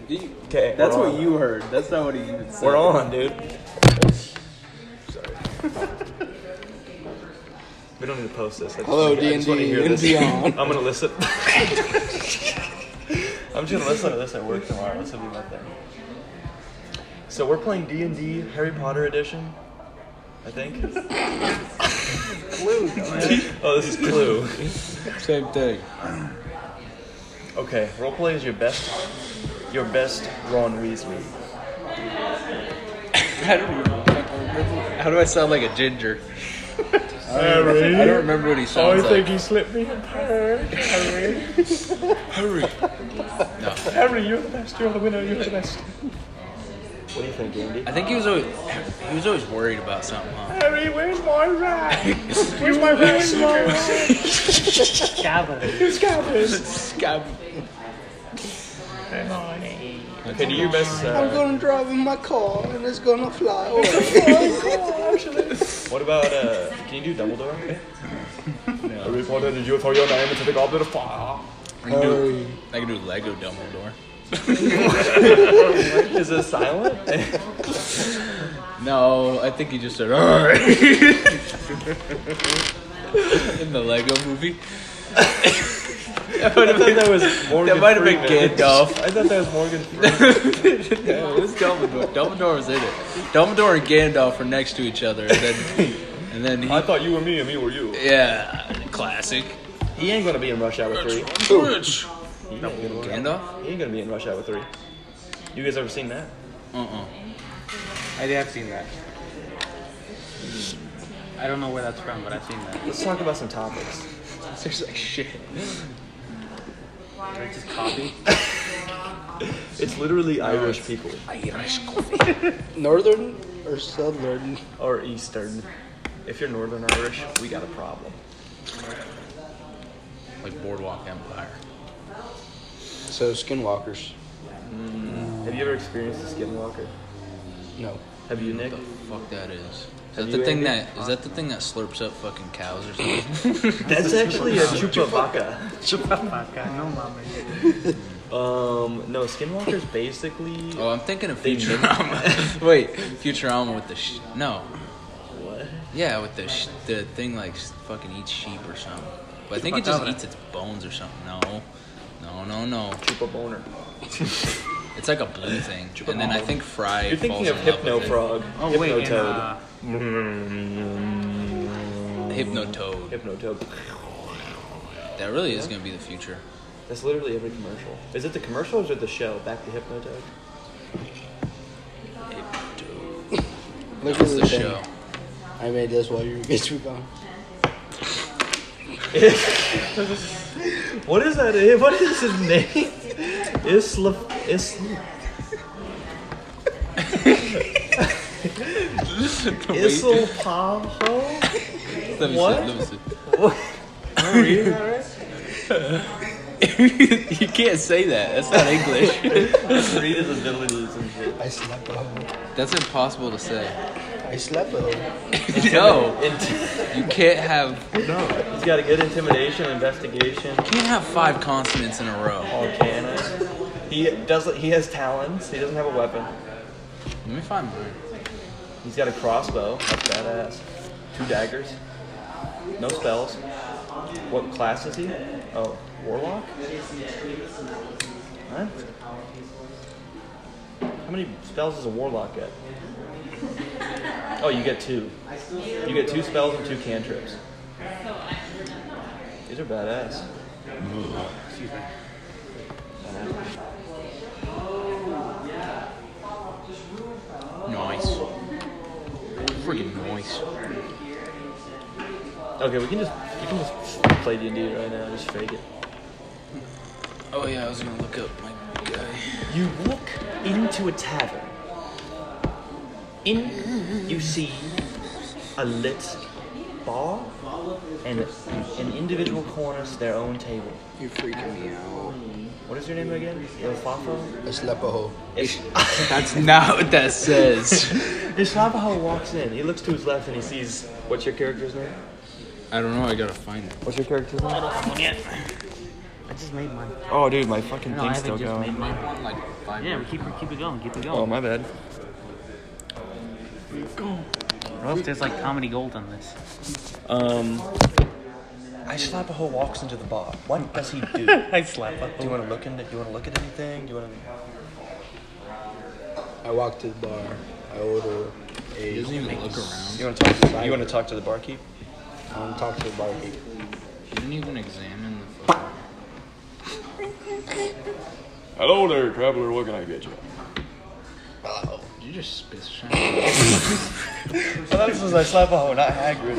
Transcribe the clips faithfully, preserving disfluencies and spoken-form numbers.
Okay, That's what on. you heard. That's not what he even said. We're on, dude. Sorry. We don't need to post this. I just Hello, wanna- I D and just wanna D hear and this. beyond. I'm gonna listen. I'm just gonna listen to this at work tomorrow. This will be my thing. So we're playing D and D Harry Potter edition, I think. Clue. Oh, this is Clue. Same thing. Okay, roleplay is your best, your best Ron Weasley. How do, you, how do I sound like a ginger? Harry, I don't remember what he sounds like. he slipped me a pear. Harry, Harry. No. Harry, you're the best. You're the winner. You're the best. What do you think, Andy? I think he was always he was always worried about something. Huh? Harry, where's my rat? Where's my rat? Scabbard. Scab. Okay, do your best. Uh, I'm gonna drive in my car and it's gonna fly away. What about, uh, can you do Dumbledore? No. Harry Potter, did you throw your name into the goblet of fire? I can do, I can do Lego Dumbledore. Is it silent? No, I think he just said, alright. In the Lego movie. I thought that was Morgan That might have been Freeman. Gandalf. I thought that was Morgan Freeman. No, it was Dumbledore. Dumbledore was in it. Dumbledore and Gandalf were next to each other, and then, and then he, I thought you were me and me were you. yeah, classic. He ain't gonna be in Rush Hour three. Rich. He ain't, gonna, Gandalf? he ain't gonna be in Rush Hour three. You guys ever seen that? Uh-uh. I have seen that. I don't know where that's from, but I've seen that. Let's talk about some topics. There's like shit. Can I just copy? It's literally Irish people. Irish coffee. Northern or Southern? Or Eastern. If you're Northern Irish, we got a problem. Like Boardwalk Empire. So skinwalkers. Have you ever experienced a skinwalker? No. Have you, Nick? What the fuck that is? Is Have that the you, thing Andy? that is that the thing that slurps up fucking cows or something? That's actually a chupacabra. Chupacabra, no mames. Um, no, skinwalkers basically. Oh, I'm thinking of They Futurama. Wait, Futurama with the sh- no, What? yeah, with the sh- the thing like s- fucking eats sheep or something. But I think it just Chupacabra. eats its bones or something. No, no, no, no. Chupa boner. It's like a blue thing. And then I think Fry. You're thinking falls of in love Hypno with it. Frog. Oh, Hypno wait, in, Toad. uh, Hypnotoad. Hypno Toad. That really is gonna be the future. That's literally every commercial. Is it the commercial or is it the show? Back to Hypno Toad. Hypnotoad. Look That's at the the thing. show. I made this while you guys were gone. What is that? What is his name? Isla. Isla. Isle Paho? Let me What? see. Let me see. What? Am I reading that right? You can't say that. That's not English. Read his abilities and shit. I slept a hoe. That's impossible to say. I slept a hoe. No, Int- you can't have. no. He's got a good intimidation, investigation. You can't have five consonants in a row. Arcana. He does. He has talents. He doesn't have a weapon. Let me find mine. He's got a crossbow. That's badass. Two daggers. No spells. What class is he? Oh, warlock. What? How many spells does a warlock get? Oh, you get two. You get two spells and two cantrips. These are badass. Excuse me. Nice. Freaking nice. Okay, we can just we can just play D and D right now. Just fake it. Oh yeah, I was gonna look up my guy. You walk into a tavern. In you see a lit bar and an individual corners to their own table. You're freaking me out. What is your name again? Il Fafo? I slept a hoe. Ish- That's not what that says. Ishlapaho walks in. He looks to his left and he sees. What's your character's name? I don't know. I gotta find it. What's your character's name? I just made mine. Oh, dude, my fucking No, I thing's haven't still just going. made mine. One like five. Yeah, we keep keep it going. Keep it going. Oh, my bad. What else? There's like comedy gold on this. Um, I slap a hoe walks into the bar. What does he do? I slap up. Do you want to look into? Do you want to look at anything? Do you want I walk to the bar. I order He a. doesn't even look to? around. You want to talk? To, you want to talk to the barkeep? I want to talk to the barkeep. He didn't even examine the fucking. Hello there, traveler. What can I get you? Hello. Did you just spit shine? Well, this was I slap a hoe, not Hagrid.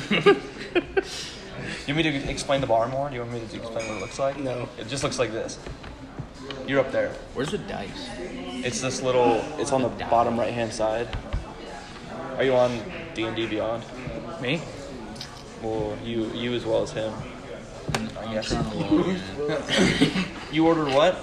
You want me to explain the bar more? Do you want me to explain what it looks like? No. It just looks like this. You're up there. Where's the dice? It's this little. It's on the bottom right hand side. Are you on D and D Beyond? Me? Well, you you as well as him. I'm guess. trying to log in. You ordered what?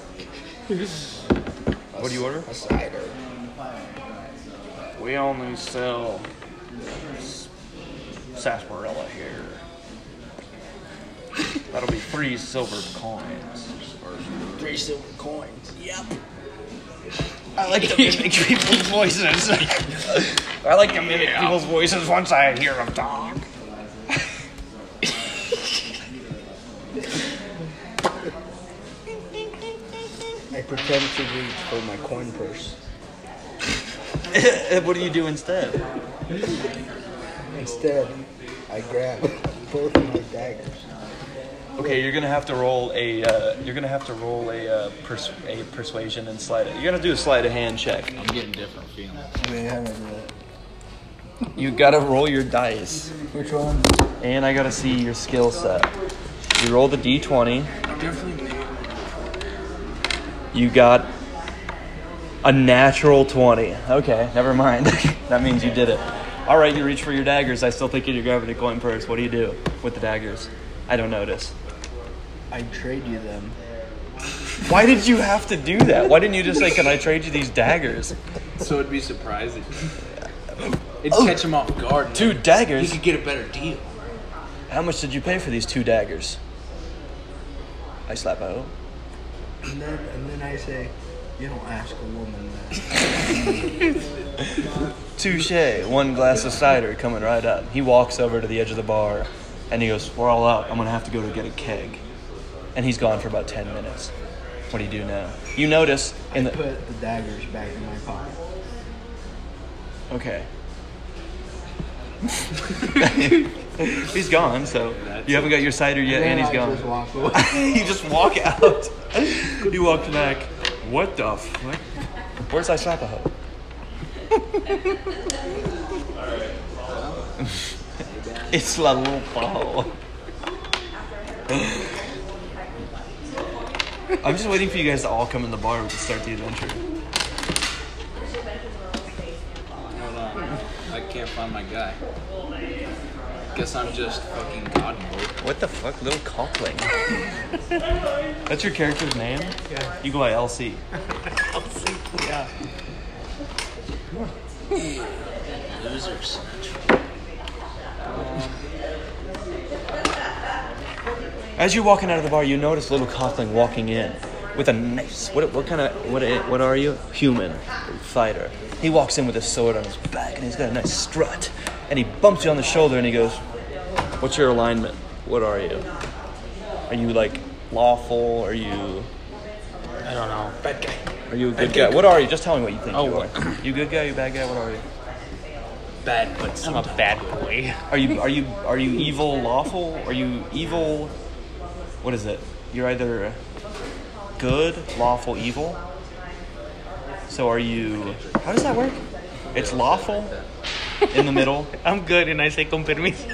What do you order? A cider. We only sell s- sarsaparilla here. That'll be three silver coins. Three silver coins. Yep. I like to mimic people's voices. I like to mimic people's voices once I hear them talk. I pretend to reach for my coin purse. What do you do instead? Instead, I grab both of my daggers. Okay, you're gonna have to roll a. Uh, you're gonna have to roll a uh, pers- a persuasion and slide it. You're gonna do a sleight of hand check. I'm getting different feelings. Wait, how do I do that? You gotta roll your dice, Which one? and I gotta see your skill set. You roll the d twenty. Definitely. You got a natural twenty. Okay, never mind. That means you did it. All right, you reach for your daggers. I still think you're grabbing a coin purse. What do you do with the daggers? I don't notice. I trade you them. Why did you have to do that? Why didn't you just say, "Can I trade you these daggers?" So it'd be surprising. It'd Oh. catch him off guard. and Two then daggers? He could get a better deal. How much did you pay for these two daggers? I slap a hoe. And then, and then I say, you don't ask a woman that. Touche. One glass of cider coming right up. He walks over to the edge of the bar, and he goes, "We're all out. I'm gonna have to go to get a keg." And he's gone for about ten minutes. What do you do now? You notice in I the put the daggers back in my pocket. okay. He's gone, so you haven't got your cider yet, and, Then he's I gone. just walk away. You just walk out. You walk back. What the fuck? Where's I slap a hoe? It's la lupa. I'm just waiting for you guys to all come in the bar to start the adventure. Hold on. I can't find my guy. Guess I'm just fucking God mode. What the fuck, little cockling? That's your character's name? Yeah. You go by L C. Yeah. Losers. As you're walking out of the bar, you notice little cockling walking in with a nice. What what kind of what what are you? Human fighter. He walks in with a sword on his back and he's got a nice strut. And he bumps you on the shoulder and he goes, "What's your alignment? What are you? Are you like lawful? Are you I don't know. Bad guy. are you a good guy? What are you? Just tell me what you think Oh, you are. You a good guy? You a bad guy? What are you? Bad, but I'm a sometimes. bad boy. Are you are you are you evil lawful? Are you evil? What is it? You're either good, lawful, evil. So are you? How does that work? It's lawful in the middle. I'm good, and I say con permiso.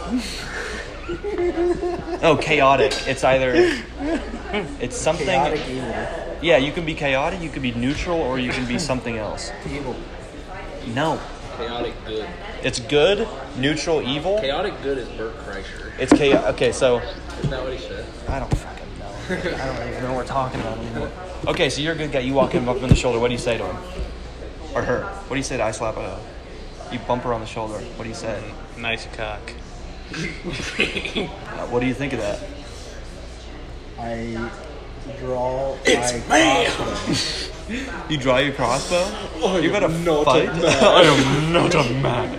Oh, chaotic. It's either it's something. Chaotic evil. Yeah, you can be chaotic. You can be neutral, or you can be something else. Evil. No, Chaotic good. it's good, neutral, evil. Chaotic good is Bert Kreischer. It's chaotic. Okay, so Isn't that what he said? I don't fucking know. I don't even know what we're talking about anymore. Okay, so you're a good guy. You walk in, bump him in the shoulder. What do you say to him? Or her? What do you say to I slap a hoe? You bump her on the shoulder. What do you say? Nice cock. Uh, what do you think of that? I draw my crossbow. You draw your crossbow? Oh, You're gonna not fight? a man. I am not a man.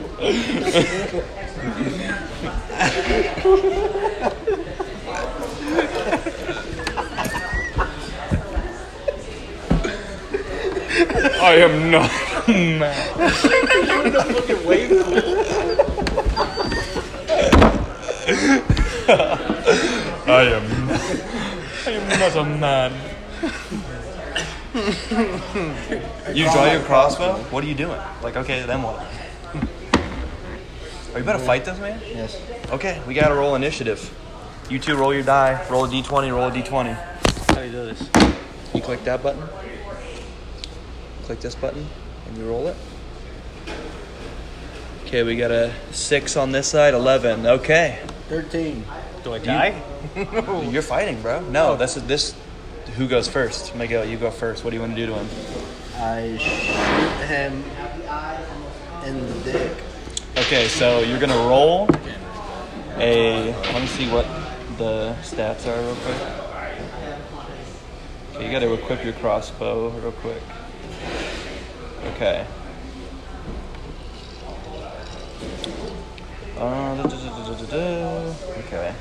I am not a man. I am. I am not a man. You draw your crossbow? What are you doing? Like, okay, then what? Are you about to fight this man? Yes. Okay, we gotta roll initiative. You two roll your die. Roll a d twenty, roll a d twenty. How do you do this? You click that button. Click this button, and you roll it. Okay, we got a six on this side, eleven. Okay. Thirteen. Do I die? You're fighting, bro. No, this is this. Who goes first? Miguel, you go first. What do you want to do to him? I shoot him in the dick. Okay, so you're gonna roll a. Let me see what the stats are real quick. Okay, you gotta equip your crossbow real quick. Okay. Uh, da, da, da, da, da, da. Okay.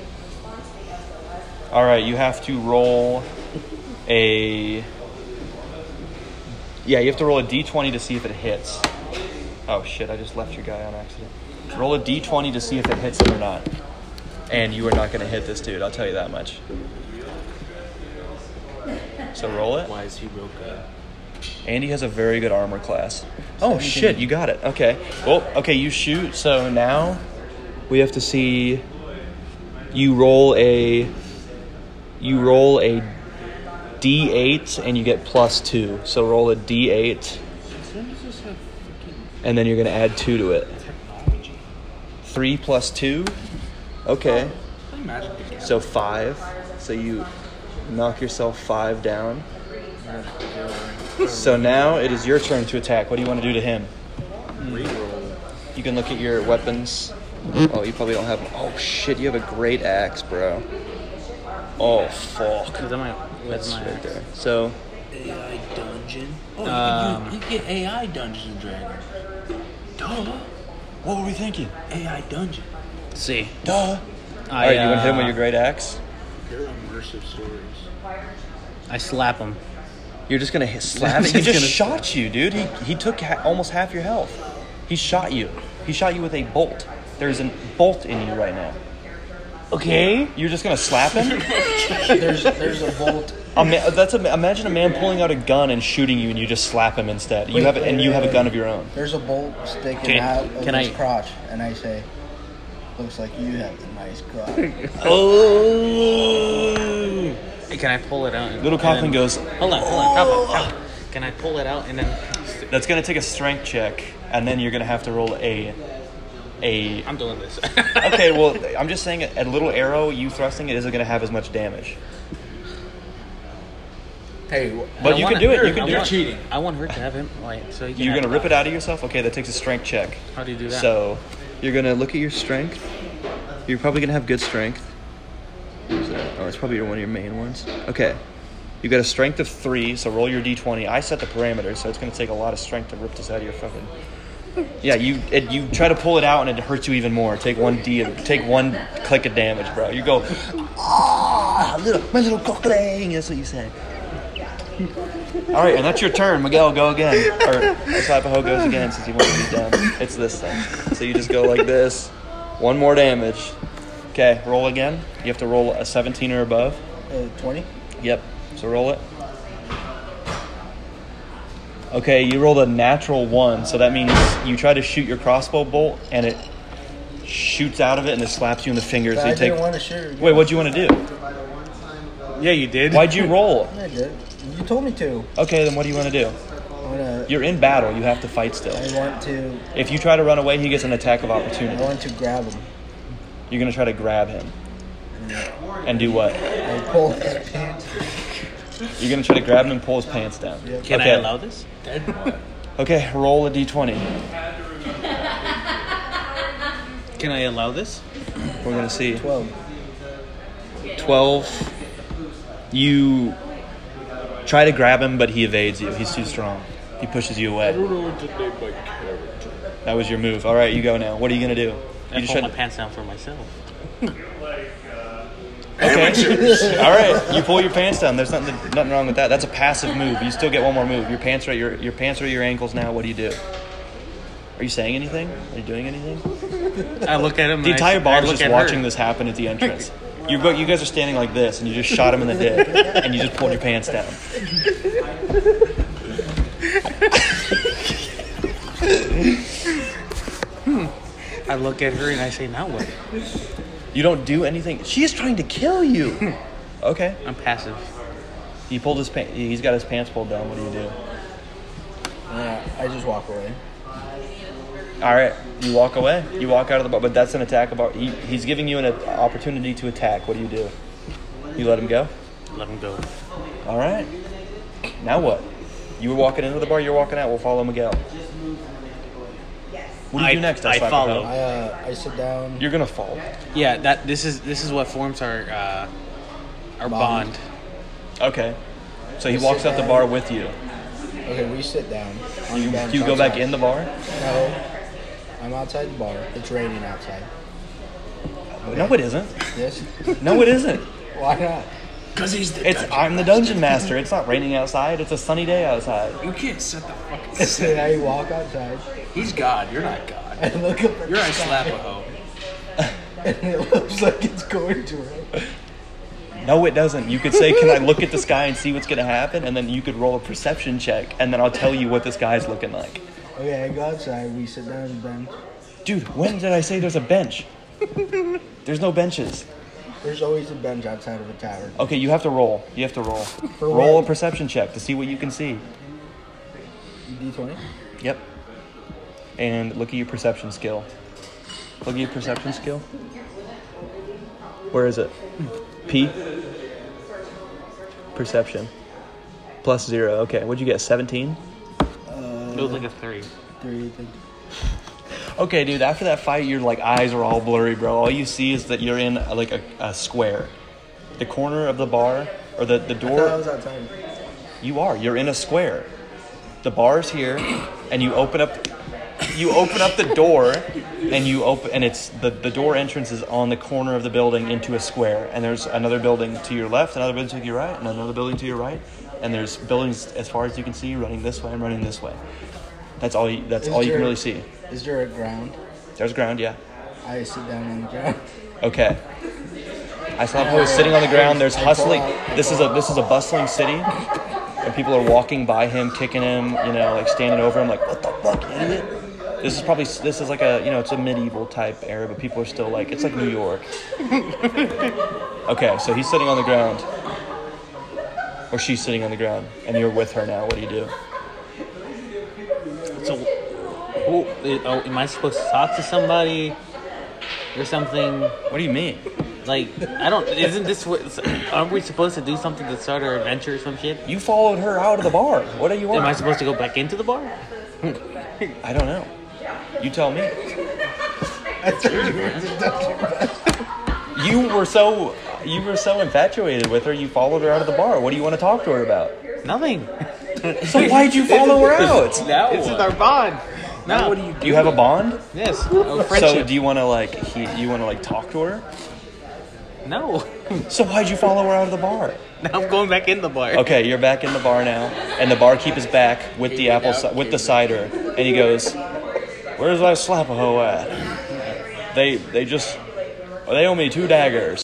All right, you have to roll a. Yeah, you have to roll a d twenty to see if it hits. Oh shit! I just left your guy on accident. Roll a d twenty to see if it hits him or not. And you are not going to hit this dude. I'll tell you that much. So roll it. Why is he real good? Andy has a very good armor class. Oh shit, you got it. Okay. Well, okay, you shoot. So now we have to see you roll a you roll a d eight and you get plus two. So roll a d eight and then you're going to add two to it. three plus two. Okay. So five. So you knock yourself five down. So now it is your turn to attack. What do you want to do to him? You can look at your weapons. Oh, you probably don't have them. Oh shit, you have a great axe, bro. Oh fuck. Is that my, That's that's my right there. So A I dungeon. Oh, Um, you, can, you, you get A I Dungeons and Dragons. Duh. what were we thinking? A I dungeon. See. Duh. I, All right, you want to hit him with uh, your great axe? They're immersive stories. I slap him. You're just gonna hit, slap him? He He's just gonna- shot you, dude. He he took ha- almost half your health. He shot you. He shot you with a bolt. There's a bolt in you right now. Okay. You're just gonna slap him? There's there's a bolt. A ma- that's a, imagine a man pulling out a gun and shooting you, and you just slap him instead. You Wait, have wait, and you wait, have a wait. gun of your own. There's a bolt sticking Can- out of can his I- crotch, and I say, "Looks like you have a nice crotch." Oh! Can I pull it out? And, Little and Coughlin then- goes, Hold on, hold on. Stop it, stop it. Can I pull it out and then? that's gonna take a strength check, and then you're gonna have to roll a a. I'm doing this. Okay, well, I'm just saying a little arrow you thrusting it isn't gonna have as much damage. Hey, wh- But I you wanna- can do it. You I can do want- it. cheating. I want her to have him. Like, so he can You're have gonna rip it out of yourself. Okay, that takes a strength check. How do you do that? So you're gonna look at your strength. You're probably gonna have good strength. Where's that? Oh, it's probably one of your main ones. Okay. You got a strength of three, so roll your d twenty. I set the parameters, so it's gonna take a lot of strength to rip this out of your fucking. Yeah, you it, you try to pull it out and it hurts you even more. Take one d, take one click of damage, bro. You go, ah, little my little cockling. That's what you say. All right, and that's your turn. Miguel, go again. Or Slapaho goes again since he wants to be done. It's this thing. So you just go like this. One more damage. Okay, roll again. You have to roll a seventeen or above. uh, twenty. Yep. So roll it. Okay, you rolled a natural one, so that means you try to shoot your crossbow bolt and it shoots out of it and it slaps you in the fingers. So I you take. didn't want to shoot. Again. Wait, what'd you want to do? Yeah, you did. Why'd you roll? I did. You told me to. Okay, then what do you want to do? I wanna. You're in battle. You have to fight still. I want to. If you try to run away, he gets an attack of I opportunity. want to grab him. You're gonna try to grab him. And do what? I pull his pants. You're gonna try to grab him and pull his pants down. Yep. Can Okay. I allow this? Okay, roll a d twenty. Can I allow this? We're gonna see. Twelve. twelve. You try to grab him, but he evades you. He's too strong. He pushes you away. I don't know what to name my character. That was your move. All right, you go now. What are you gonna do? You I just pull tried my pants down for myself. Okay. All right. You pull your pants down. There's nothing nothing wrong with that. That's a passive move. You still get one more move. Your pants are at your your pants are at your ankles now. What do you do? Are you saying anything? Are you doing anything? I look at him. The and entire I, bar I is look just at watching her. this happen at the entrance. You go, you guys are standing like this, and you just shot him in the dick, and you just pulled your pants down. I look at her and I say, "Now what?" You don't do anything. She is trying to kill you. Okay. I'm passive. He pulled his pants. He's got his pants pulled down. What do you do? Yeah, I just walk away. All right. You walk away. You walk out of the bar, but that's an attack. About he, he's giving you an opportunity to attack. What do you do? You let him go. Let him go. All right. Now what? You were walking into the bar. You're walking out. We'll follow Miguel. What do you I- do next? I Slap follow. Miguel? I uh, I sit down. You're gonna fall. Yeah, that this is this is what forms our uh, our Bond. bond. Okay. So he I walks sit out the down. bar with you. Okay, we sit down. On You, the bench you go back outside. in the bar? No, I'm outside the bar. It's raining outside. No, it isn't. Yes. No, it isn't. Why not? Because he's the It's I'm the dungeon master. It's not raining outside. It's a sunny day outside. You can't set the fucking Then set. I walk outside He's God. You're not God. and look up at You're the a sky, Slapaho. and it looks like it's going to rain. No, it doesn't. You could say, "Can I look at the sky and see what's gonna happen?" And then you could roll a perception check, and then I'll tell you what this guy's looking like. Okay, I go outside. We sit down on the bench. Dude, when did I say there's a bench? There's no benches. There's always a bench outside of a tavern. Okay, you have to roll. You have to roll. For Roll what? a perception check to see what you can see. D twenty. Yep. And look at your perception skill. Look at your perception skill. Where is it? P? Perception. Plus zero. Okay, what'd you get? seventeen? It was like a three. Three, I think. Okay, dude, after that fight, your like eyes are all blurry, bro. All you see is that you're in uh, like a, a square. The corner of the bar, or the, the I thought I door, was outside. you are. You're in a square. The bar's here, and you open up you open up the door, and you open and it's the, the door entrance is on the corner of the building into a square, and there's another building to your left, another building to your right, and another building to your right, and there's buildings as far as you can see running this way and running this way. That's all you that's Is all you can there- really see. Is there a ground? There's ground, yeah. I sit down on the ground. Okay. I saw who was sitting on the ground. There's hustling. This is a this is a bustling city, and people are walking by him, kicking him, you know, like standing over him, like, "What the fuck, idiot?" This is probably this is like a you know it's a medieval type era, but people are still like it's like New York. Okay, so he's sitting on the ground, or she's sitting on the ground, and you're with her now. What do you do? So, who, oh, am I supposed to talk to somebody or something? What do you mean? Like, I don't. Isn't this what? Aren't we supposed to do something to start our adventure or some shit? You followed her out of the bar. What do you want? Am I supposed to go back into the bar? I don't know. You tell me. You were so you were so infatuated with her. You followed her out of the bar. What do you want to talk to her about? Nothing. So why'd you follow her out? Now This is what? our bond. Now No. what do you do? You have a bond? Yes. A friendship. So do you want to like he, you want to like talk to her? No. So why'd you follow her out of the bar? Now I'm going back in the bar. Okay, you're back in the bar now, and the barkeep is back with the Came apple out, ci- with came the cider, and he goes, "Where's that Slapaho at? They they just they owe me two daggers."